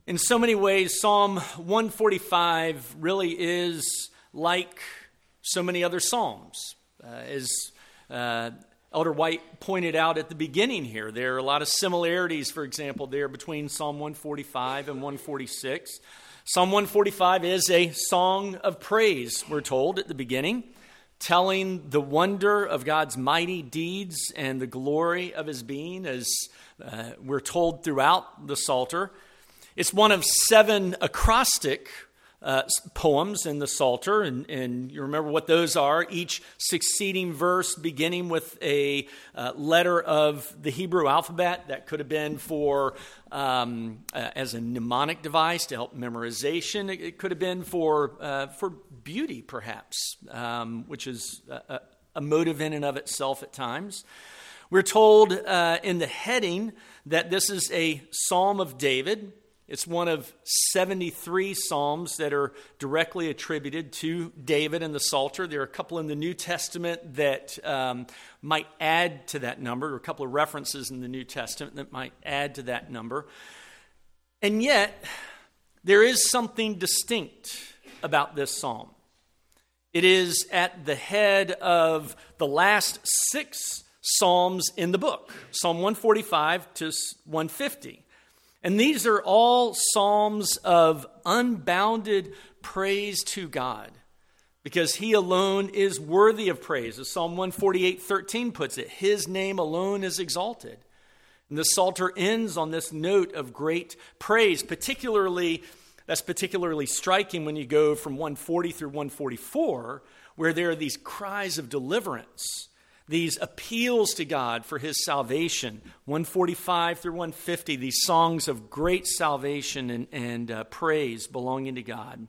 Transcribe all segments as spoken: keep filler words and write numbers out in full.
In so many ways, Psalm one forty-five really is like so many other Psalms. Uh, as uh, Elder White pointed out at the beginning here, there are a lot of similarities, for example, there between Psalm one forty-five and one forty-six. Psalm one forty-five is a song of praise, we're told at the beginning, telling the wonder of God's mighty deeds and the glory of his being, as uh, we're told throughout the Psalter. It's one of seven acrostic uh, poems in the Psalter, and, and you remember what those are. Each succeeding verse beginning with a uh, letter of the Hebrew alphabet. That could have been for um, uh, as a mnemonic device to help memorization. It, it could have been for uh, for beauty, perhaps, um, which is a, a motive in and of itself at times. We're told uh, in the heading that this is a Psalm of David. It's one of seventy-three psalms that are directly attributed to David in the Psalter. There are a couple in the New Testament that um, might add to that number, or a couple of references in the New Testament that might add to that number. And yet, there is something distinct about this psalm. It is at the head of the last six psalms in the book, Psalm one forty-five to one fifty. And these are all psalms of unbounded praise to God, because he alone is worthy of praise. As Psalm one forty-eight thirteen puts it, his name alone is exalted. And the Psalter ends on this note of great praise, particularly, that's particularly striking when you go from one forty through one forty-four, where there are these cries of deliverance, these appeals to God for his salvation. one forty-five through one fifty, these songs of great salvation and, and uh, praise belonging to God.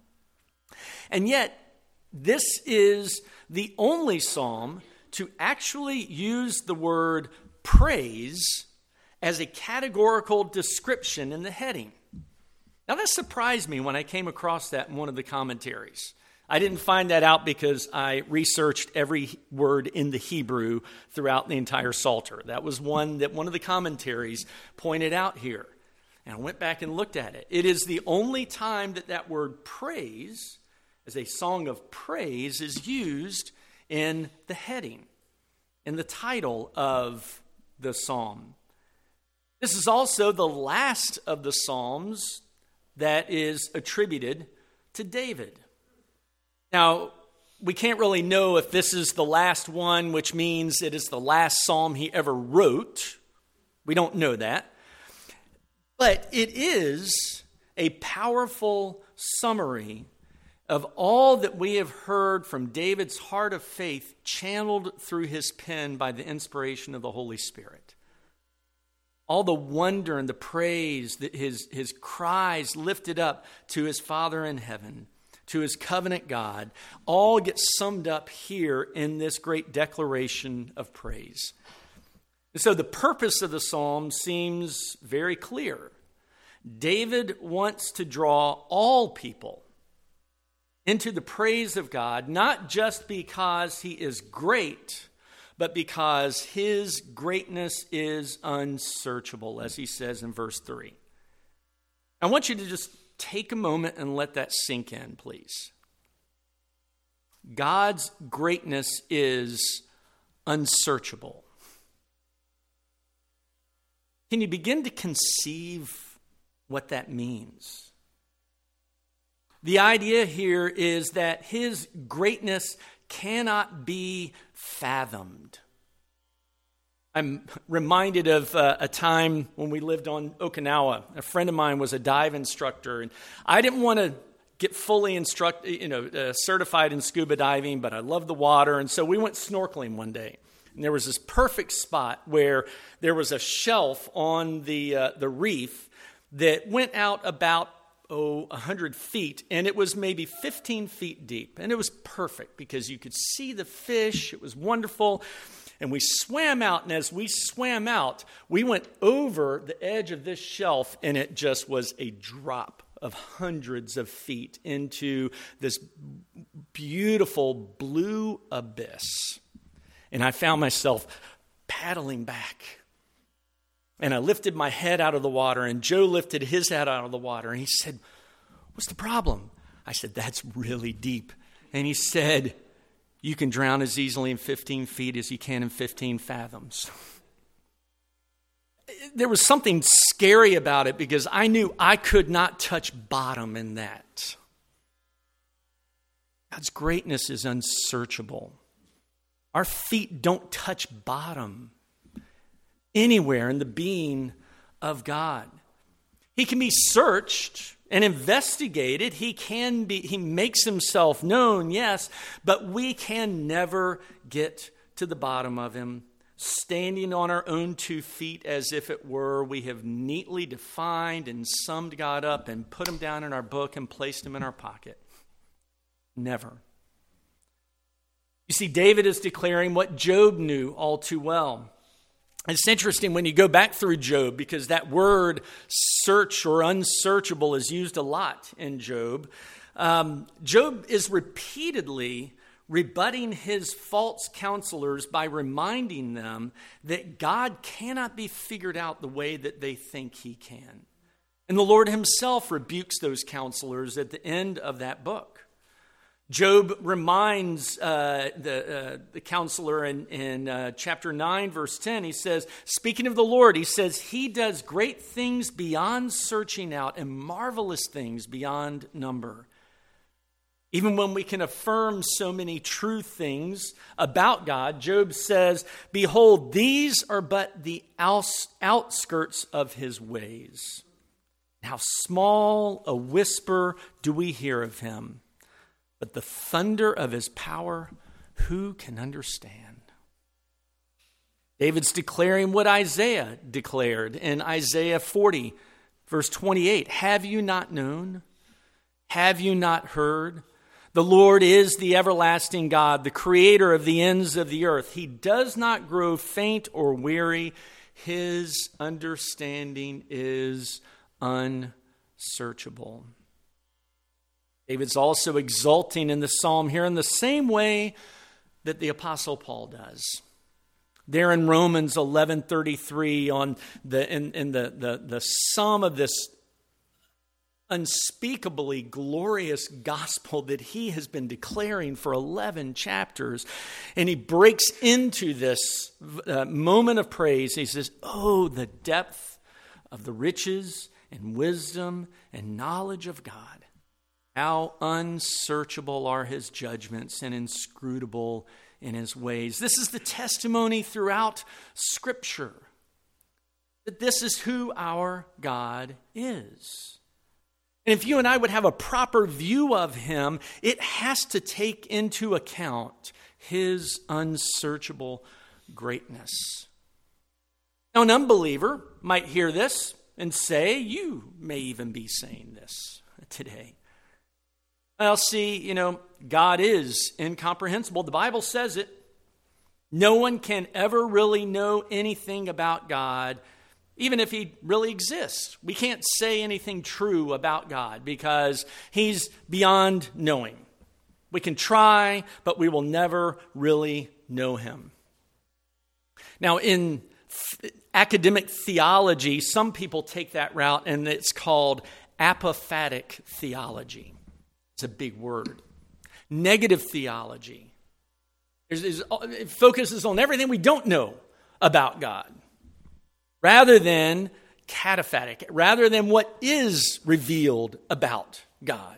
And yet, this is the only psalm to actually use the word praise as a categorical description in the heading. Now, that surprised me when I came across that in one of the commentaries. I didn't find that out because I researched every word in the Hebrew throughout the entire Psalter. That was one that one of the commentaries pointed out here. And I went back and looked at it. It is the only time that that word praise, as a song of praise, is used in the heading, in the title of the psalm. This is also the last of the psalms that is attributed to David. Now, we can't really know if this is the last one, which means it is the last psalm he ever wrote. We don't know that. But it is a powerful summary of all that we have heard from David's heart of faith channeled through his pen by the inspiration of the Holy Spirit. All the wonder and the praise that his, his cries lifted up to his Father in heaven, to his covenant God, all get summed up here in this great declaration of praise. And so the purpose of the psalm seems very clear. David wants to draw all people into the praise of God, not just because he is great, but because his greatness is unsearchable, as he says in verse three. I want you to just take a moment and let that sink in, please. God's greatness is unsearchable. Can you begin to conceive what that means? The idea here is that his greatness cannot be fathomed. I'm reminded of uh, a time when we lived on Okinawa. A friend of mine was a dive instructor, and I didn't want to get fully instruct, you know, uh, certified in scuba diving, but I love the water, and so we went snorkeling one day. And there was this perfect spot where there was a shelf on the uh, the reef that went out about oh one hundred feet, and it was maybe fifteen feet deep, and it was perfect because you could see the fish. It was wonderful. And we swam out, and as we swam out, we went over the edge of this shelf, and it just was a drop of hundreds of feet into this beautiful blue abyss. And I found myself paddling back. And I lifted my head out of the water, and Joe lifted his head out of the water. And he said, "What's the problem?" I said, "That's really deep." And he said, "You can drown as easily in fifteen feet as you can in fifteen fathoms. There was something scary about it because I knew I could not touch bottom in that. God's greatness is unsearchable. Our feet don't touch bottom anywhere in the being of God. He can be searched and investigated. He can be, he makes himself known, yes, but we can never get to the bottom of him. Standing on our own two feet as if it were, we have neatly defined and summed God up and put him down in our book and placed him in our pocket. Never. You see, David is declaring what Job knew all too well. It's interesting when you go back through Job, because that word search or unsearchable is used a lot in Job. Um, Job is repeatedly rebutting his false counselors by reminding them that God cannot be figured out the way that they think he can. And the Lord himself rebukes those counselors at the end of that book. Job reminds uh, the, uh, the counselor in, in uh, chapter nine, verse ten, he says, speaking of the Lord, he says, he does great things beyond searching out and marvelous things beyond number. Even when we can affirm so many true things about God, Job says, behold, these are but the outskirts of his ways. How small a whisper do we hear of him. But the thunder of his power, who can understand? David's declaring what Isaiah declared in Isaiah forty, verse twenty-eight. Have you not known? Have you not heard? The Lord is the everlasting God, the creator of the ends of the earth. He does not grow faint or weary. His understanding is unsearchable. David's also exulting in the psalm here in the same way that the Apostle Paul does. There in Romans eleven thirty-three, on the in, in the, the, the sum of this unspeakably glorious gospel that he has been declaring for eleven chapters. And he breaks into this uh, moment of praise. He says, oh, the depth of the riches and wisdom and knowledge of God. How unsearchable are his judgments and inscrutable in his ways. This is the testimony throughout Scripture, that this is who our God is. And if you and I would have a proper view of him, it has to take into account his unsearchable greatness. Now, an unbeliever might hear this and say, you may even be saying this today. Well, see, you know, God is incomprehensible. The Bible says it. No one can ever really know anything about God, even if he really exists. We can't say anything true about God because he's beyond knowing. We can try, but we will never really know him. Now, in th- academic theology, some people take that route, and it's called apophatic theology. It's a big word. Negative theology. There's, there's, it focuses on everything we don't know about God, rather than cataphatic, rather than what is revealed about God.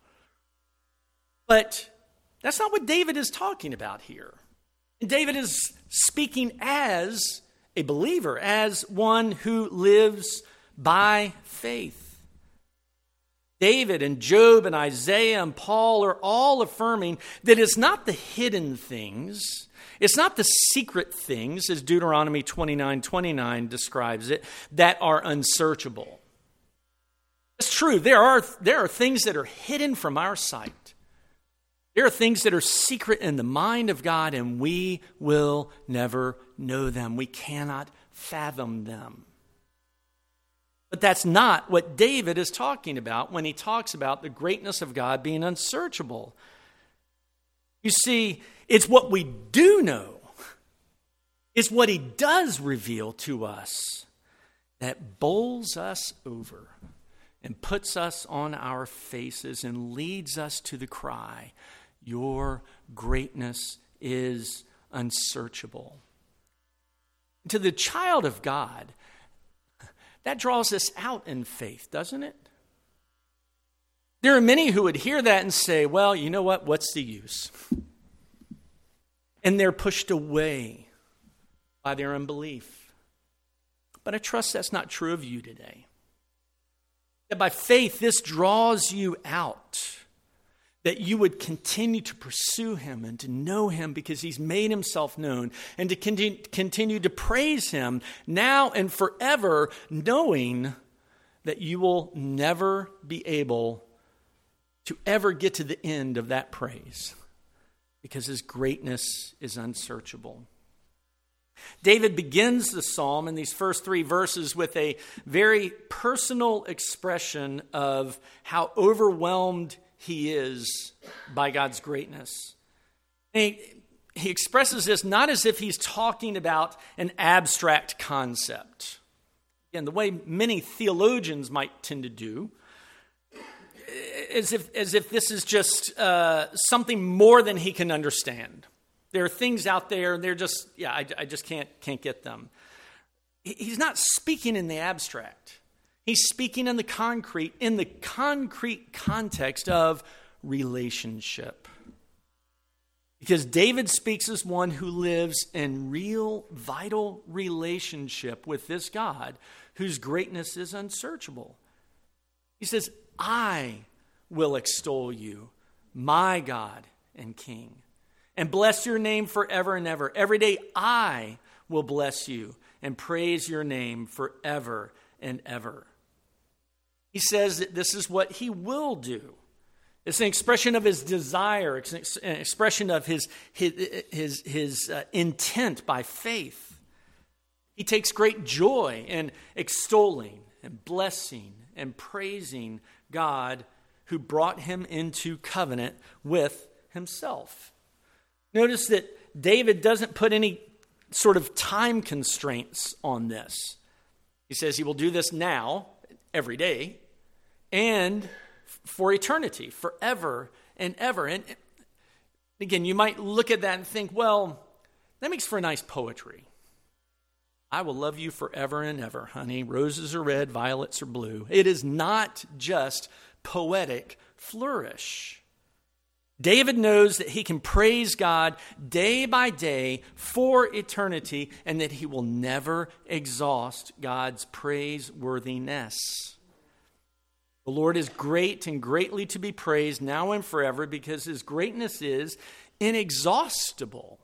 But that's not what David is talking about here. And David is speaking as a believer, as one who lives by faith. David and Job and Isaiah and Paul are all affirming that it's not the hidden things, it's not the secret things, as Deuteronomy twenty-nine twenty-nine describes it, that are unsearchable. It's true, there are, there are things that are hidden from our sight. There are things that are secret in the mind of God, and we will never know them. We cannot fathom them. But that's not what David is talking about when he talks about the greatness of God being unsearchable. You see, it's what we do know. It's what he does reveal to us that bowls us over and puts us on our faces and leads us to the cry, your greatness is unsearchable. To the child of God, that draws us out in faith, doesn't it? There are many who would hear that and say, well, you know what? What's the use? And they're pushed away by their unbelief. But I trust that's not true of you today. That by faith, this draws you out. That you would continue to pursue him and to know him because he's made himself known. And to continue, continue to praise him now and forever, knowing that you will never be able to ever get to the end of that praise. Because his greatness is unsearchable. David begins the psalm in these first three verses with a very personal expression of how overwhelmed he is by God's greatness. And he, he expresses this not as if he's talking about an abstract concept. Again, the way many theologians might tend to do, as if as if this is just uh, something more than he can understand. There are things out there, and they're just, yeah, I, I just can't can't get them. He's not speaking in the abstract. He's speaking in the concrete, in the concrete context of relationship. Because David speaks as one who lives in real, vital relationship with this God whose greatness is unsearchable. He says, I will extol you, my God and King, and bless your name forever and ever. Every day I will bless you and praise your name forever and ever. He says that this is what he will do. It's an expression of his desire. It's an expression of his, his, his, his uh, intent by faith. He takes great joy in extolling and blessing and praising God who brought him into covenant with himself. Notice that David doesn't put any sort of time constraints on this. He says he will do this now, every day, and for eternity, forever and ever. And again, you might look at that and think, well, that makes for nice poetry. I will love you forever and ever, honey. Roses are red, violets are blue. It is not just poetic flourish. David knows that he can praise God day by day for eternity and that he will never exhaust God's praiseworthiness. The Lord is great and greatly to be praised now and forever because his greatness is inexhaustible.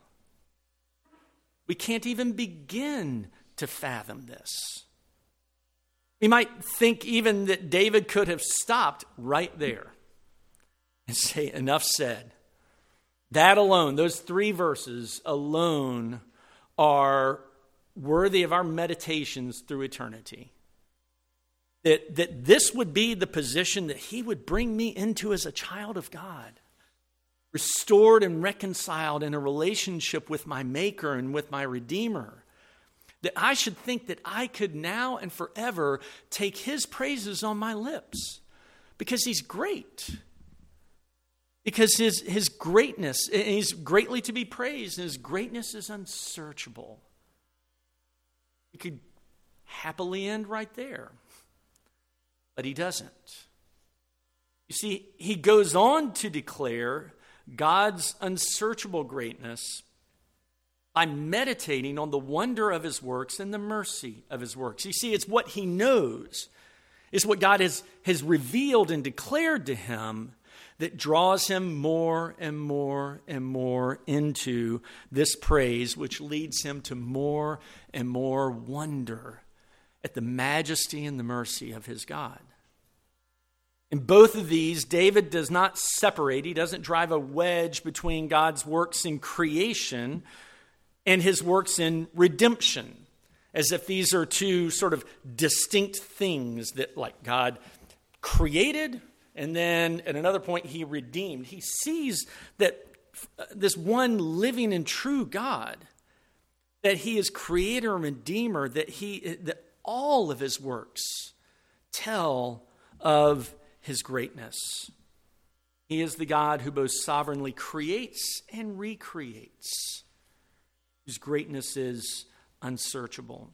We can't even begin to fathom this. We might think even that David could have stopped right there and say, enough said. That alone, those three verses alone are worthy of our meditations through eternity. That, that this would be the position that he would bring me into as a child of God. Restored and reconciled in a relationship with my Maker and with my Redeemer. That I should think that I could now and forever take his praises on my lips. Because he's great. Because his, his greatness, he's greatly to be praised, and his greatness is unsearchable. It could happily end right there. But he doesn't. You see, he goes on to declare God's unsearchable greatness by meditating on the wonder of his works and the mercy of his works. You see, it's what he knows. It's what God has, has revealed and declared to him that draws him more and more and more into this praise, which leads him to more and more wonder at the majesty and the mercy of his God. In both of these, David does not separate. He doesn't drive a wedge between God's works in creation and his works in redemption, as if these are two sort of distinct things that, like, God created and then at another point he redeemed. He sees that this one living and true God, that he is creator and redeemer, that he that all of his works tell of his greatness. He is the God who both sovereignly creates and recreates, whose greatness is unsearchable.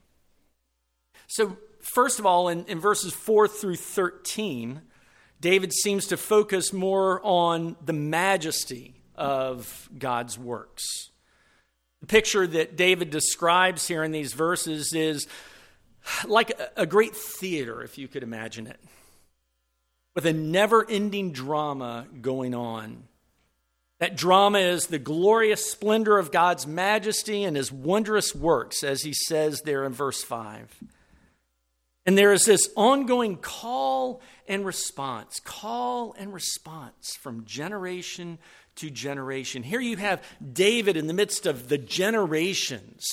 So, first of all, in, in verses four through thirteen, David seems to focus more on the majesty of God's works. The picture that David describes here in these verses is like a, a great theater, if you could imagine it, with a never-ending drama going on. That drama is the glorious splendor of God's majesty and his wondrous works, as he says there in verse five. And there is this ongoing call and response, call and response from generation to generation. Here you have David in the midst of the generations,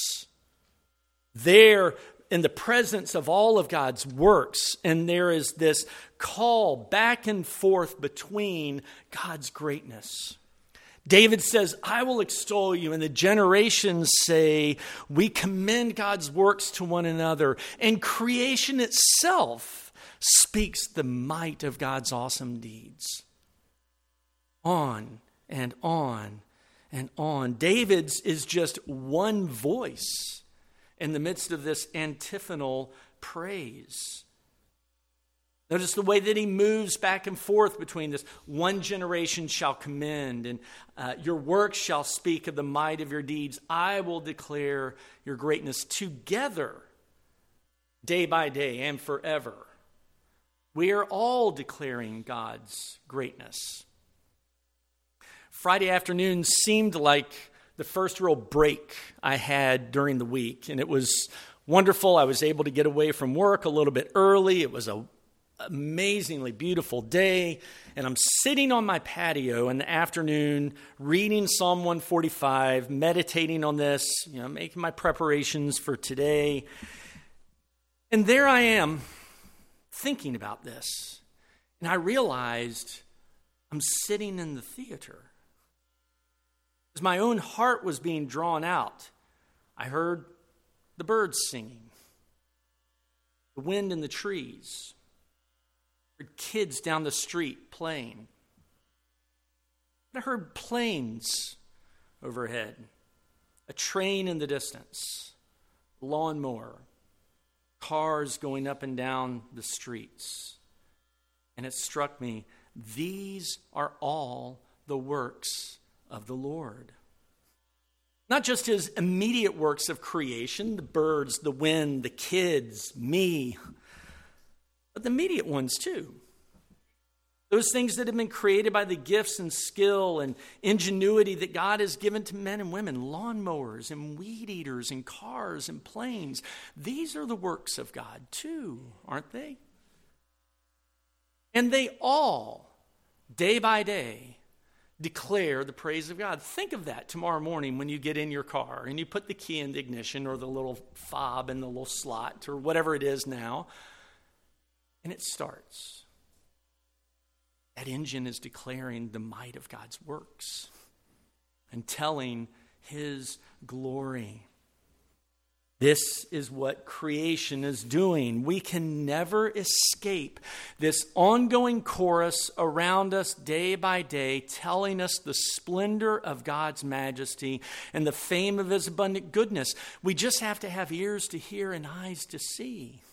there in the presence of all of God's works, and there is this call back and forth between God's greatness. David says, I will extol you, and the generations say, we commend God's works to one another, and creation itself speaks the might of God's awesome deeds. On and on and on. David's is just one voice in the midst of this antiphonal praise. Notice the way that he moves back and forth between this. One generation shall commend, and uh, your works shall speak of the might of your deeds. I will declare your greatness together, day by day and forever. We are all declaring God's greatness. Friday afternoon seemed like the first real break I had during the week, and it was wonderful. I was able to get away from work a little bit early. It was a amazingly beautiful day, and I'm sitting on my patio in the afternoon reading Psalm one forty-five, meditating on this, you know, making my preparations for today. And there I am thinking about this, and I realized I'm sitting in the theater. As my own heart was being drawn out, I heard the birds singing, the wind in the trees, kids down the street playing. I heard planes overhead, a train in the distance, lawnmower, cars going up and down the streets. And it struck me, these are all the works of the Lord. Not just his immediate works of creation, the birds, the wind, the kids, me, but the immediate ones too. Those things that have been created by the gifts and skill and ingenuity that God has given to men and women, lawnmowers and weed eaters and cars and planes. These are the works of God too, aren't they? And they all, day by day, declare the praise of God. Think of that tomorrow morning when you get in your car and you put the key in the ignition or the little fob in the little slot or whatever it is now. And it starts. That engine is declaring the might of God's works and telling his glory. This is what creation is doing. We can never escape this ongoing chorus around us day by day, telling us the splendor of God's majesty and the fame of his abundant goodness. We just have to have ears to hear and eyes to see.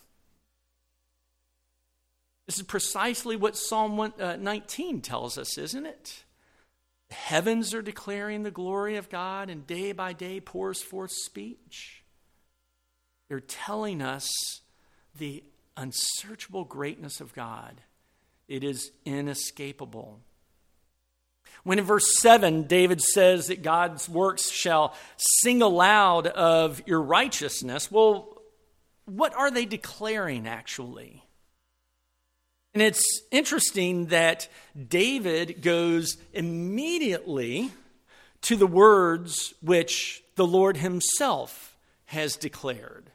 This is precisely what Psalm nineteen tells us, isn't it? The heavens are declaring the glory of God, and day by day pours forth speech. They're telling us the unsearchable greatness of God. It is inescapable. When in verse seven, David says that God's works shall sing aloud of your righteousness, well, what are they declaring actually? And it's interesting that David goes immediately to the words which the Lord himself has declared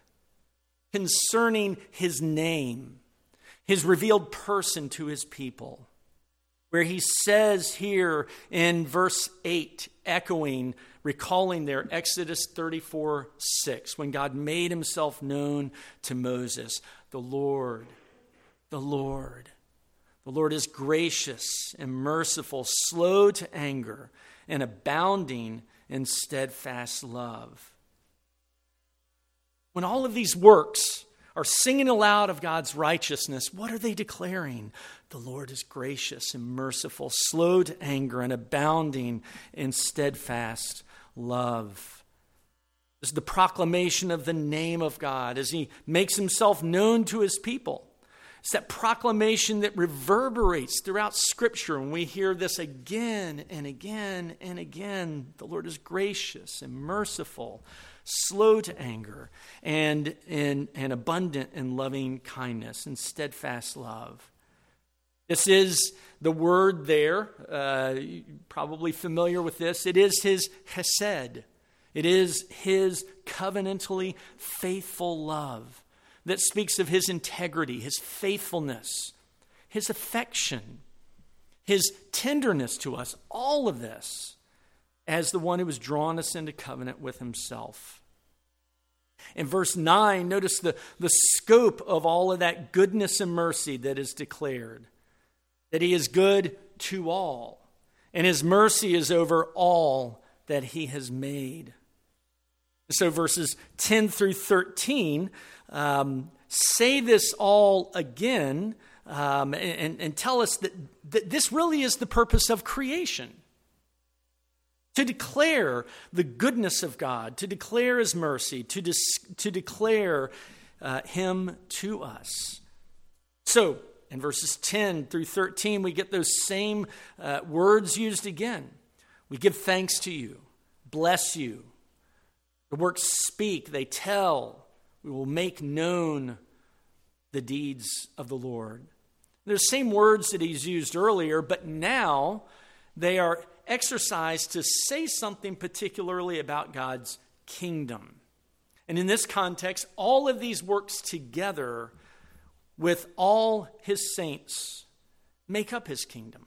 concerning his name, his revealed person to his people. where he says here in verse eight, echoing, recalling there Exodus thirty-four six, when God made himself known to Moses, the Lord, the Lord, the Lord is gracious and merciful, slow to anger, and abounding in steadfast love. When all of these works are singing aloud of God's righteousness, what are they declaring? The Lord is gracious and merciful, slow to anger, and abounding in steadfast love. This is the proclamation of the name of God as he makes himself known to his people. It's that proclamation that reverberates throughout Scripture, and we hear this again and again and again. The Lord is gracious and merciful, slow to anger, and, and, and abundant in loving kindness and steadfast love. This is the word there, uh, you're probably familiar with this. It is his hesed. It is his covenantally faithful love that speaks of his integrity, his faithfulness, his affection, his tenderness to us, all of this as the one who has drawn us into covenant with himself. In verse nine, notice the, the scope of all of that goodness and mercy that is declared. That he is good to all, and his mercy is over all that he has made. So verses ten through thirteen um, say this all again um, and, and tell us that, that this really is the purpose of creation. To declare the goodness of God, to declare his mercy, to, dis- to declare uh, him to us. So, in verses ten through thirteen, we get those same uh, words used again. We give thanks to you, bless you. The works speak, they tell. We will make known the deeds of the Lord. They're the same words that he's used earlier, but now they are exercised to say something particularly about God's kingdom. And in this context, all of these works together with all his saints make up his kingdom.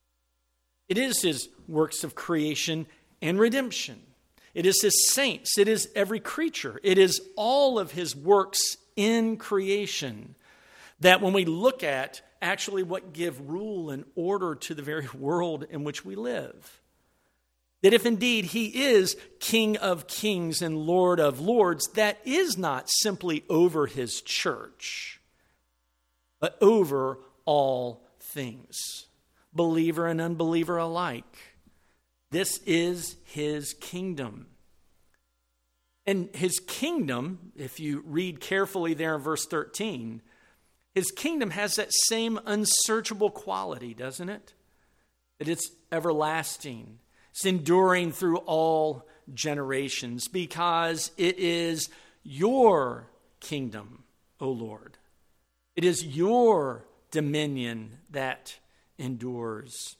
It is his works of creation and redemption. It is his saints. It is every creature. It is all of his works in creation that when we look at actually what give rule and order to the very world in which we live. That if indeed he is King of kings and Lord of lords, that is not simply over his church, but over all things, believer and unbeliever alike. This is his kingdom. And his kingdom, if you read carefully there in verse thirteen, his kingdom has that same unsearchable quality, doesn't it? That it's everlasting. It's enduring through all generations because it is your kingdom, O Lord. It is your dominion that endures.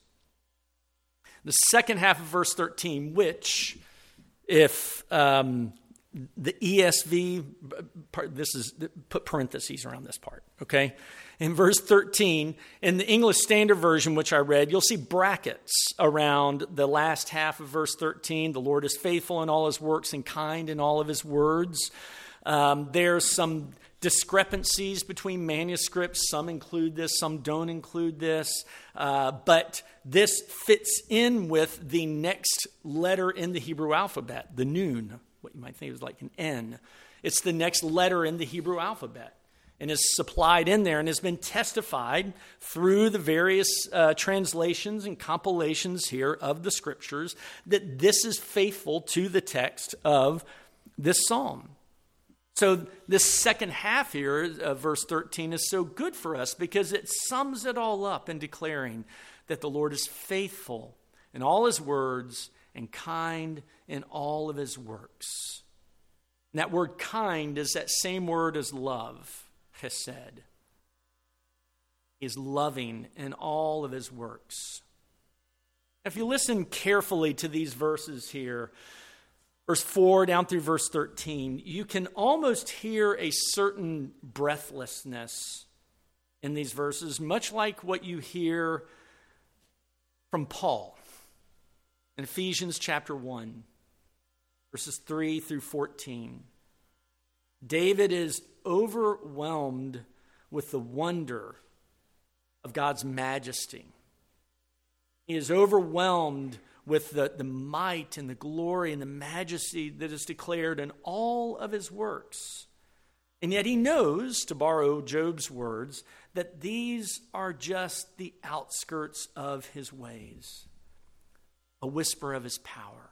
The second half of verse thirteen, which, if um, the E S V, part, this is, put parentheses around this part, okay? In verse thirteen, in the English Standard Version, which I read, you'll see brackets around the last half of verse thirteen. The Lord is faithful in all his works and kind in all of his words. Um, there's some discrepancies between manuscripts. Some include this, some don't include this. Uh, but this fits in with the next letter in the Hebrew alphabet, the Nun, what you might think is like an N. It's the next letter in the Hebrew alphabet and is supplied in there and has been testified through the various uh, translations and compilations here of the scriptures that this is faithful to the text of this psalm. So this second half here of verse thirteen is so good for us because it sums it all up in declaring that the Lord is faithful in all his words and kind in all of his works. And that word kind is that same word as love, chesed. He is loving in all of his works. If you listen carefully to these verses here, verse four down through verse thirteen, you can almost hear a certain breathlessness in these verses, much like what you hear from Paul in Ephesians chapter one, verses three through fourteen. David is overwhelmed with the wonder of God's majesty. He is overwhelmed with the, the might and the glory and the majesty that is declared in all of his works. And yet he knows, to borrow Job's words, that these are just the outskirts of his ways, a whisper of his power.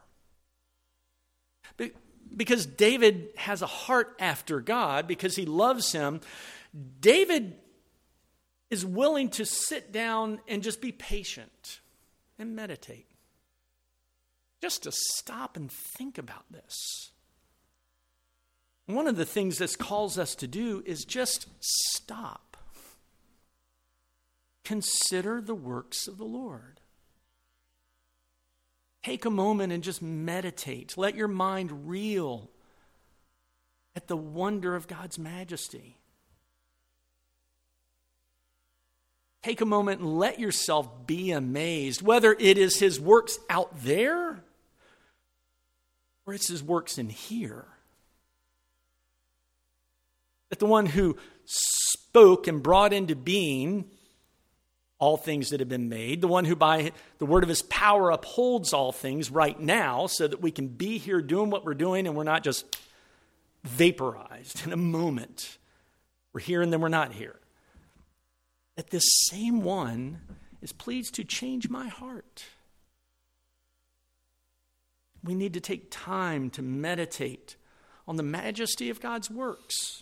Because David has a heart after God, because he loves him, David is willing to sit down and just be patient and meditate. Just to stop and think about this. One of the things this calls us to do is just stop. Consider the works of the Lord. Take a moment and just meditate. Let your mind reel at the wonder of God's majesty. Take a moment and let yourself be amazed, whether it is his works out there or it's his works in here. That the one who spoke and brought into being all things that have been made, the one who by the word of his power upholds all things right now so that we can be here doing what we're doing and we're not just vaporized in a moment. We're here and then we're not here. That this same one is pleased to change my heart. We need to take time to meditate on the majesty of God's works.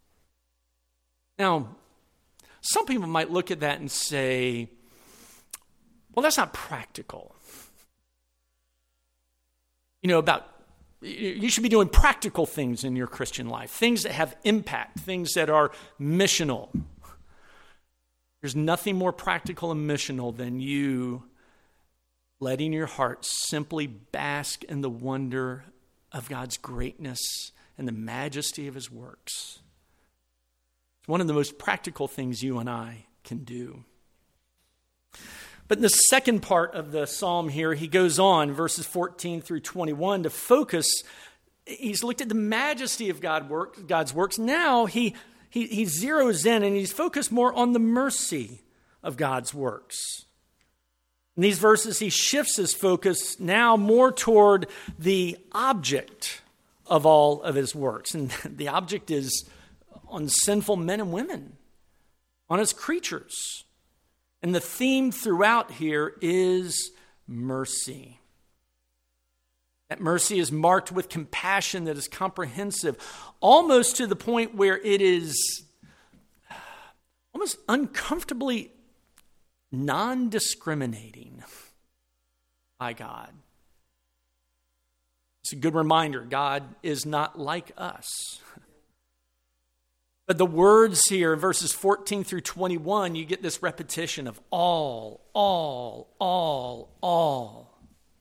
Now, some people might look at that and say, well, that's not practical. You know, about you should be doing practical things in your Christian life, things that have impact, things that are missional. There's nothing more practical and missional than you letting your heart simply bask in the wonder of God's greatness and the majesty of his works. It's one of the most practical things you and I can do. But in the second part of the psalm here, he goes on, verses fourteen through twenty-one, to focus. He's looked at the majesty of God work, God's works. Now he, he, he zeroes in and he's focused more on the mercy of God's works. In these verses, he shifts his focus now more toward the object of all of his works. And the object is on sinful men and women, on his creatures. And the theme throughout here is mercy. That mercy is marked with compassion that is comprehensive, almost to the point where it is almost uncomfortably non-discriminating by God. It's a good reminder, God is not like us. But the words here, verses fourteen through twenty-one, you get this repetition of all, all, all, all.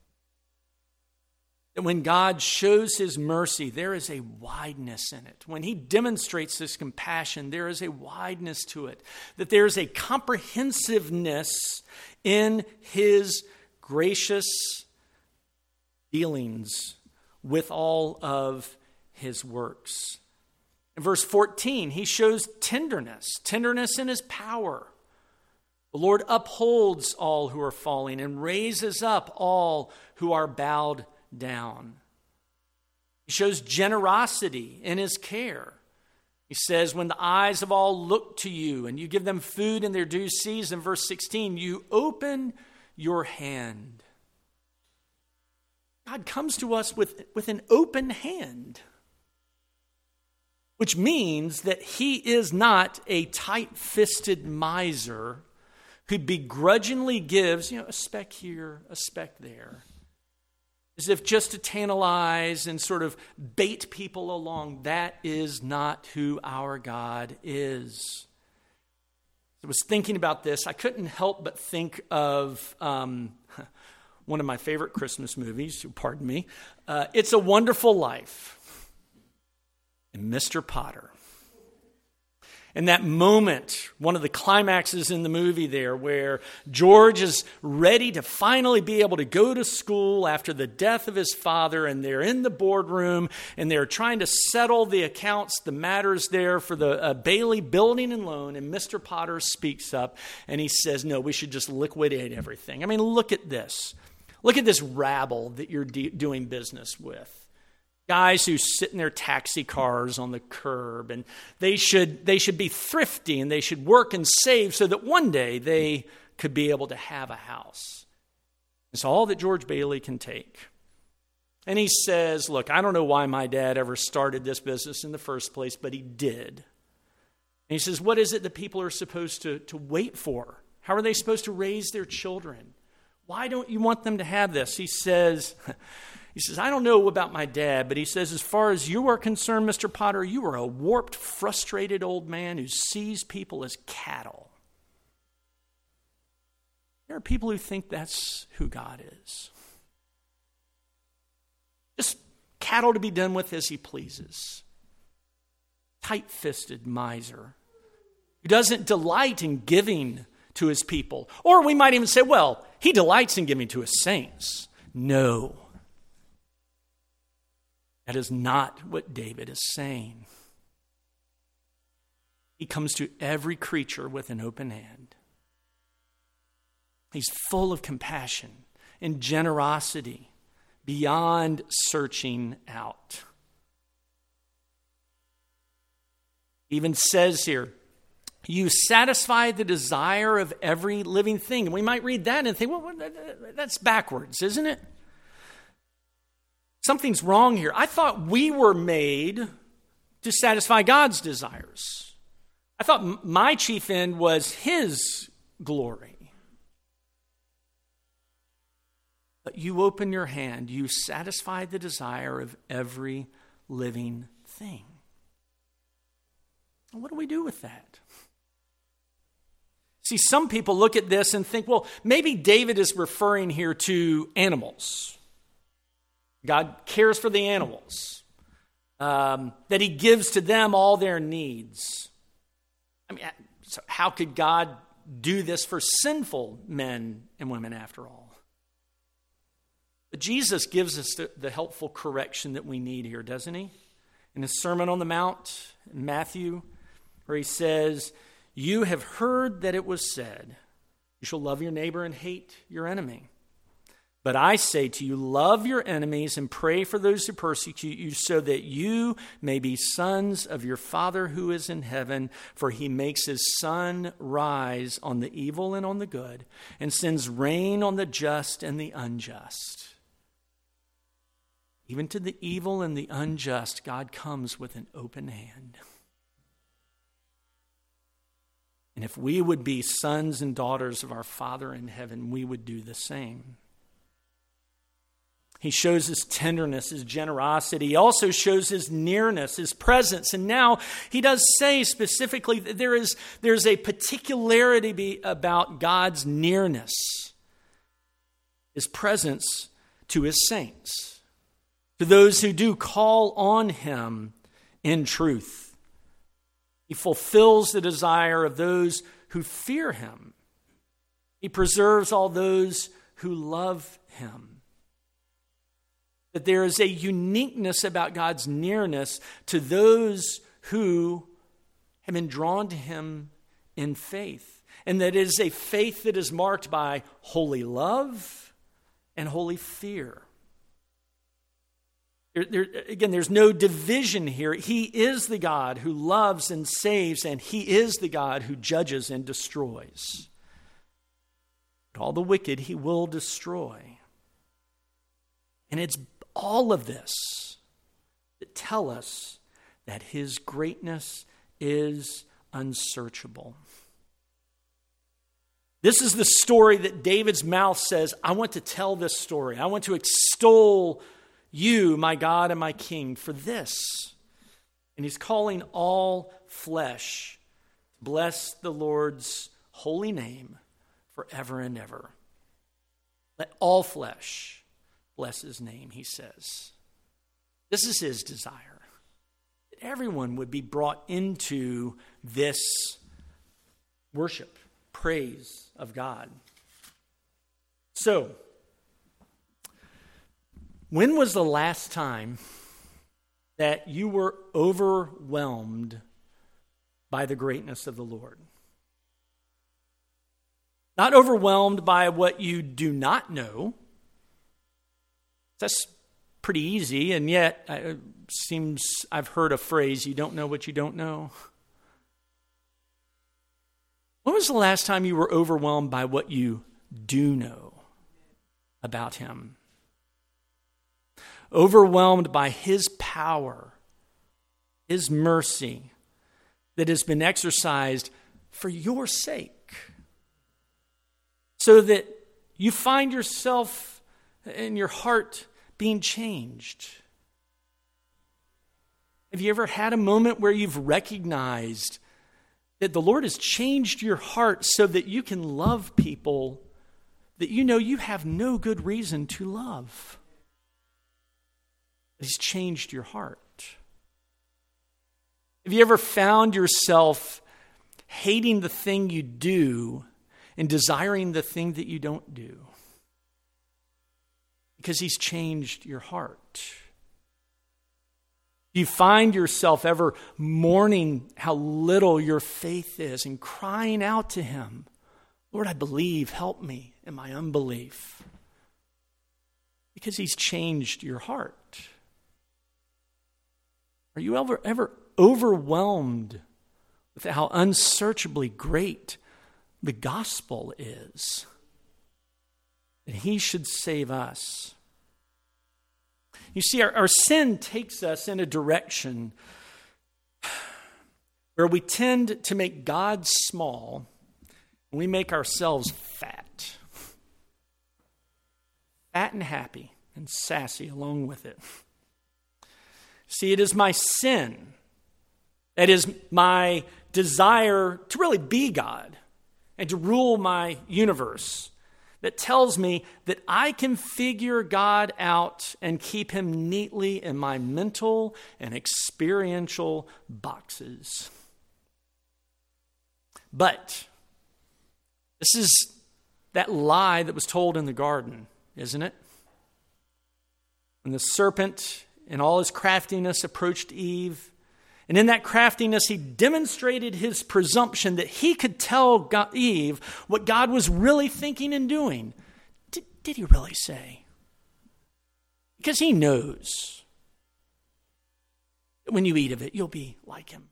That when God shows his mercy, there is a wideness in it. When he demonstrates this compassion, there is a wideness to it. That there is a comprehensiveness in his gracious dealings with all of his works. In verse fourteen, he shows tenderness, tenderness in his power. The Lord upholds all who are falling and raises up all who are bowed down. He shows generosity in his care. He says, when the eyes of all look to you and you give them food in their due season, verse sixteen, you open your hand. God comes to us with, with an open hand, which means that he is not a tight-fisted miser who begrudgingly gives, you know, a speck here, a speck there, as if just to tantalize and sort of bait people along. That is not who our God is. I was thinking about this. I couldn't help but think of um, one of my favorite Christmas movies, pardon me. Uh, It's a Wonderful Life. And Mister Potter. And that moment, one of the climaxes in the movie there, where George is ready to finally be able to go to school after the death of his father, and they're in the boardroom, and they're trying to settle the accounts, the matters there for the uh, Bailey Building and Loan, and Mister Potter speaks up, and he says, no, we should just liquidate everything. I mean, look at this. Look at this rabble that you're de- doing business with. Guys who sit in their taxi cars on the curb, and they should they should be thrifty, and they should work and save so that one day they could be able to have a house. It's all that George Bailey can take. And he says, look, I don't know why my dad ever started this business in the first place, but he did. And he says, what is it that people are supposed to, to wait for? How are they supposed to raise their children? Why don't you want them to have this? He says... He says, I don't know about my dad, but he says, as far as you are concerned, Mister Potter, you are a warped, frustrated old man who sees people as cattle. There are people who think that's who God is. Just cattle to be done with as he pleases. Tight-fisted miser who doesn't delight in giving to his people. Or we might even say, well, he delights in giving to his saints. No. That is not what David is saying. He comes to every creature with an open hand. He's full of compassion and generosity beyond searching out. He even says here, you satisfy the desire of every living thing. And we might read that and think, well, that's backwards, isn't it? Something's wrong here. I thought we were made to satisfy God's desires. I thought my chief end was his glory. But you open your hand, you satisfy the desire of every living thing. What do we do with that? See, some people look at this and think, well, maybe David is referring here to animals. God cares for the animals, um, that he gives to them all their needs. I mean, so how could God do this for sinful men and women after all? But Jesus gives us the, the helpful correction that we need here, doesn't he? In his Sermon on the Mount, in Matthew, where he says, you have heard that it was said, you shall love your neighbor and hate your enemy. But I say to you, love your enemies and pray for those who persecute you, so that you may be sons of your Father who is in heaven. For he makes his sun rise on the evil and on the good, and sends rain on the just and the unjust. Even to the evil and the unjust, God comes with an open hand. And if we would be sons and daughters of our Father in heaven, we would do the same. He shows his tenderness, his generosity. He also shows his nearness, his presence. And now he does say specifically that there is there's a particularity be about God's nearness, his presence to his saints, to those who do call on him in truth. He fulfills the desire of those who fear him. He preserves all those who love him. That there is a uniqueness about God's nearness to those who have been drawn to him in faith. And that it is a faith that is marked by holy love and holy fear. There, there, again, there's no division here. He is the God who loves and saves, and he is the God who judges and destroys. But all the wicked he will destroy. And it's all of this that tell us that his greatness is unsearchable. This is the story that David's mouth says, I want to tell this story. I want to extol you, my God and my King, for this. And he's calling all flesh to bless the Lord's holy name forever and ever. Let all flesh bless his name, he says. This is his desire. That everyone would be brought into this worship, praise of God. So, when was the last time that you were overwhelmed by the greatness of the Lord? Not overwhelmed by what you do not know. That's pretty easy, and yet it seems I've heard a phrase, you don't know what you don't know. When was the last time you were overwhelmed by what you do know about him? Overwhelmed by his power, his mercy that has been exercised for your sake, so that you find yourself in your heart being changed. Have you ever had a moment where you've recognized that the Lord has changed your heart so that you can love people that you know you have no good reason to love? He's changed your heart. Have you ever found yourself hating the thing you do and desiring the thing that you don't do? Because he's changed your heart. Do you find yourself ever mourning how little your faith is and crying out to him, Lord, I believe, help me in my unbelief? Because he's changed your heart. Are you ever, ever overwhelmed with how unsearchably great the gospel is? That he should save us. You see, our, our sin takes us in a direction where we tend to make God small and we make ourselves fat. Fat and happy and sassy along with it. See, it is my sin. It is my desire to really be God and to rule my universe that tells me that I can figure God out and keep him neatly in my mental and experiential boxes. But this is that lie that was told in the garden, isn't it? When the serpent, in all his craftiness, approached Eve, and in that craftiness, he demonstrated his presumption that he could tell God, Eve what God was really thinking and doing. Did, did he really say? Because he knows that when you eat of it, you'll be like him.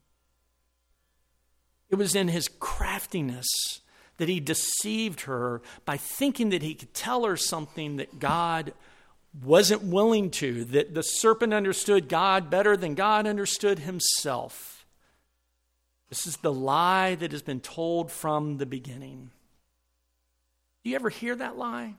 It was in his craftiness that he deceived her by thinking that he could tell her something that God wasn't willing to, that the serpent understood God better than God understood himself. This is the lie that has been told from the beginning. Do you ever hear that lie?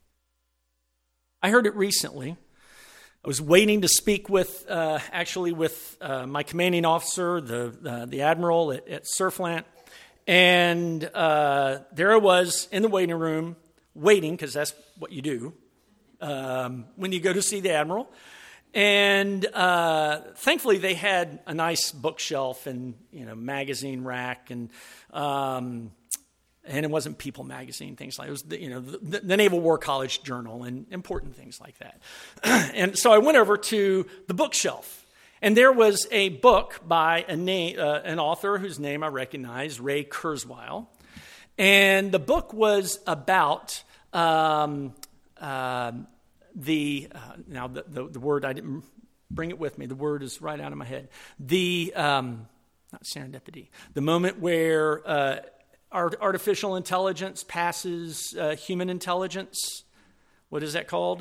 I heard it recently. I was waiting to speak with, uh, actually with uh, my commanding officer, the uh, the admiral at, at Surflant, and uh, there I was in the waiting room, waiting, because that's what you do. Um, when you go to see the admiral. And uh, thankfully they had a nice bookshelf and, you know, magazine rack, and um, and it wasn't People magazine, things like it was, the, you know, the, the Naval War College Journal and important things like that. And so I went over to the bookshelf, and there was a book by a name, uh, an author whose name I recognize, Ray Kurzweil, and the book was about Um, Uh, the uh, now the, the the word I didn't bring it with me. The word is right out of my head. The um, not serendipity. The moment where uh, art, artificial intelligence passes uh, human intelligence. What is that called?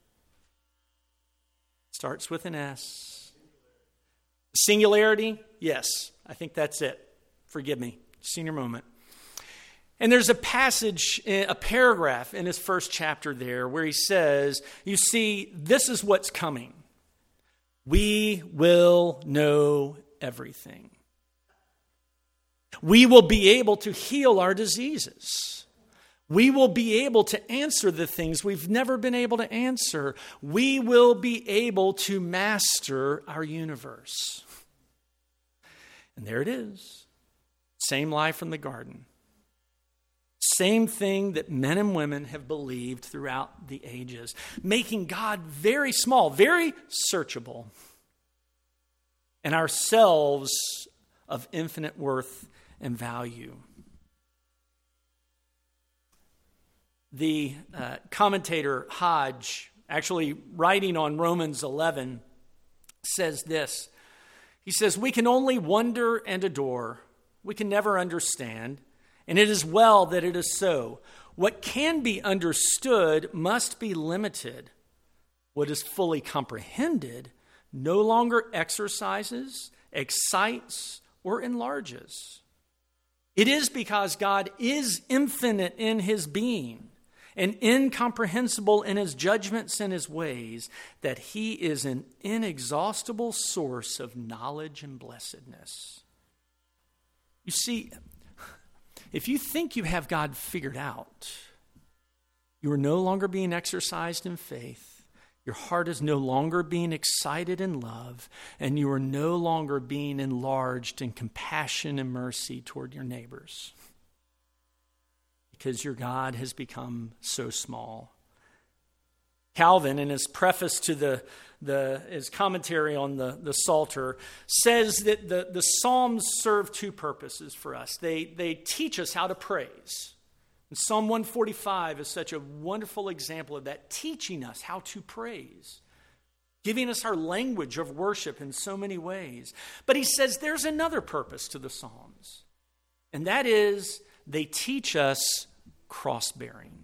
Starts with an S. Singularity. Yes, I think that's it. Forgive me. Senior moment. And there's a passage, a paragraph in his first chapter there where he says, you see, this is what's coming. We will know everything. We will be able to heal our diseases. We will be able to answer the things we've never been able to answer. We will be able to master our universe. And there it is. Same lie from the garden. Same thing that men and women have believed throughout the ages, making God very small, very searchable, and ourselves of infinite worth and value. The uh, commentator Hodge, actually writing on Romans eleven, says this. He says, "We can only wonder and adore. We can never understand. And it is well that it is so. What can be understood must be limited. What is fully comprehended no longer exercises, excites, or enlarges. It is because God is infinite in his being and incomprehensible in his judgments and his ways that he is an inexhaustible source of knowledge and blessedness." You see, if you think you have God figured out, you are no longer being exercised in faith, your heart is no longer being excited in love, and you are no longer being enlarged in compassion and mercy toward your neighbors, because your God has become so small. Calvin, in his preface to the, the his commentary on the, the Psalter, says that the, the Psalms serve two purposes for us. They, they teach us how to praise. And Psalm one forty-five is such a wonderful example of that, teaching us how to praise, giving us our language of worship in so many ways. But he says there's another purpose to the Psalms, and that is they teach us cross-bearing.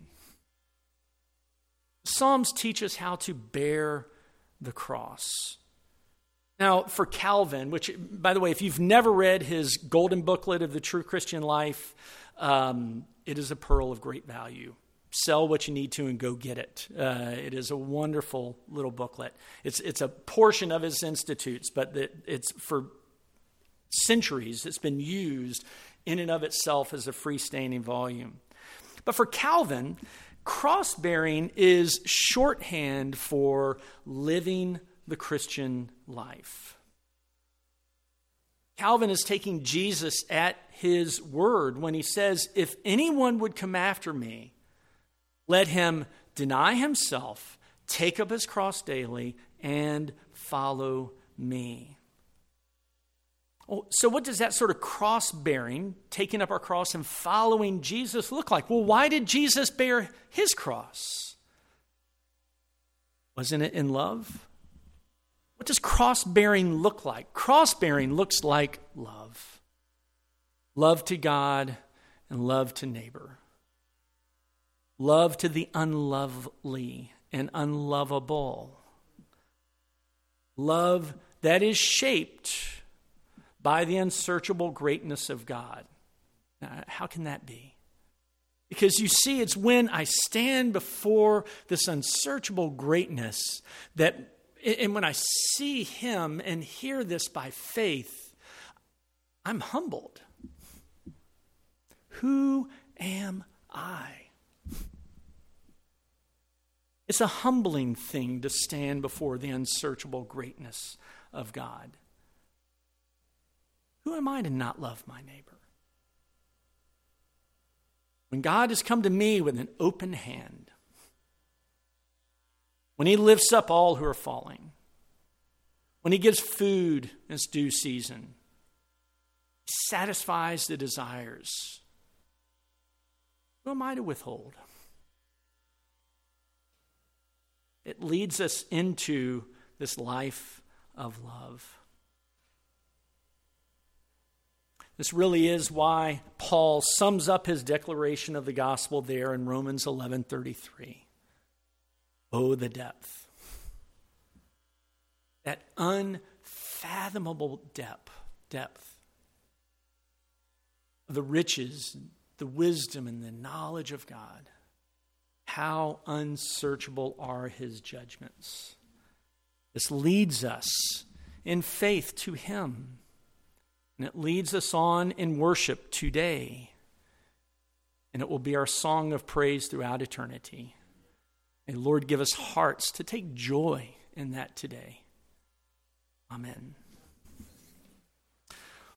Psalms teach us how to bear the cross. Now, for Calvin, which, by the way, if you've never read his golden booklet of the true Christian life, um, it is a pearl of great value. Sell what you need to and go get it. Uh, it is a wonderful little booklet. It's it's a portion of his Institutes, but it, it's for centuries. It's been used in and of itself as a freestanding volume. But for Calvin, cross-bearing is shorthand for living the Christian life. Calvin is taking Jesus at his word when he says, if anyone would come after me, let him deny himself, take up his cross daily, and follow me. So what does that sort of cross-bearing, taking up our cross and following Jesus look like? Well, why did Jesus bear his cross? Wasn't it in love? What does cross-bearing look like? Cross-bearing looks like love. Love to God and love to neighbor. Love to the unlovely and unlovable. Love that is shaped by the unsearchable greatness of God. Now, how can that be? Because you see, it's when I stand before this unsearchable greatness that, and when I see him and hear this by faith, I'm humbled. Who am I? It's a humbling thing to stand before the unsearchable greatness of God. Who am I to not love my neighbor? When God has come to me with an open hand, when he lifts up all who are falling, when he gives food in its due season, he satisfies the desires, who am I to withhold? It leads us into this life of love. This really is why Paul sums up his declaration of the gospel there in Romans eleven thirty-three. Oh, the depth. That unfathomable depth, depth of the riches, the wisdom, and the knowledge of God. How unsearchable are his judgments. This leads us in faith to him. And it leads us on in worship today. And it will be our song of praise throughout eternity. May the Lord give us hearts to take joy in that today. Amen.